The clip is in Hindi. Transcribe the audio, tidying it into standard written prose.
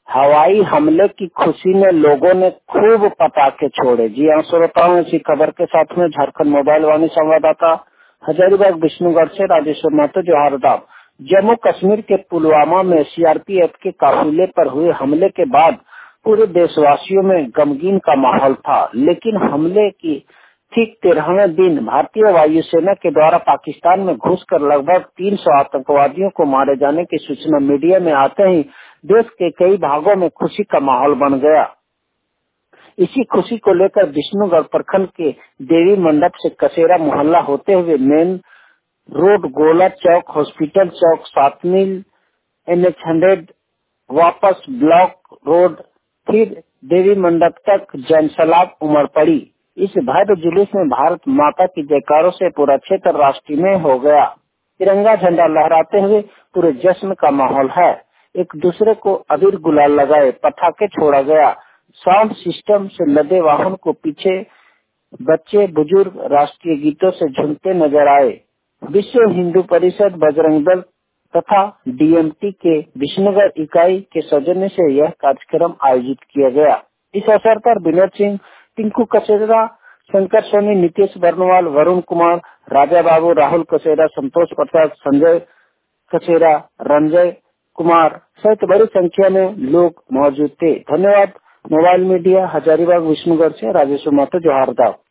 हवाई हमले की खुशी में लोगों ने खूब पटाखे छोड़े। जी हाँ श्रोताओं, इसी खबर के साथ में झारखंड मोबाइल वाणी संवाददाता हजारीबाग विष्णुगढ़ से राजेश्वर महतो जोहारदाब। जम्मू कश्मीर के पुलवामा में सीआरपीएफ के काफिले पर हुए हमले के बाद पूरे देशवासियों में गमगीन का माहौल था, लेकिन हमले की ठीक 13वें दिन भारतीय वायुसेना के द्वारा पाकिस्तान में घुसकर लगभग 300 आतंकवादियों को मारे जाने की सूचना मीडिया में आते ही देश के कई भागों में खुशी का माहौल बन गया। इसी खुशी को लेकर विष्णुगढ़ प्रखंड के देवी मंडप से कसेरा मोहल्ला होते हुए मेन रोड, गोला चौक, हॉस्पिटल चौक, 7 मील, NH100 वापस ब्लॉक रोड, फिर देवी मंडप तक जनसैलाब उमड़ पड़ी। इस भव्य जुलूस में भारत माता की जयकारों से पूरा क्षेत्र राष्ट्रीय हो गया। तिरंगा झंडा लहराते हुए पूरे जश्न का माहौल है। एक दूसरे को अबीर गुलाल लगाए, पटाखे छोड़ा गया। साउंड सिस्टम से लदे वाहन को पीछे बच्चे बुजुर्ग राष्ट्रीय गीतों से झूमते नजर आए। विश्व हिंदू परिषद, बजरंग दल तथा डीएमटी के विष्णुगढ़ इकाई के सौजन्य से यह कार्यक्रम आयोजित किया गया। इस अवसर पर विनोद सिंह, टिंकू कसेरा, शंकर सोनी, नीतीश बर्नवाल, वरुण कुमार, राजा बाबू, राहुल कसेरा, संतोष प्रसाद, संजय कसेरा, रंजय कुमार सहित बड़ी संख्या में लोग मौजूद थे। धन्यवाद। मोबाइल मीडिया हजारीबाग विष्णुगढ़ से राजेश्वर महतो जोहारदाब।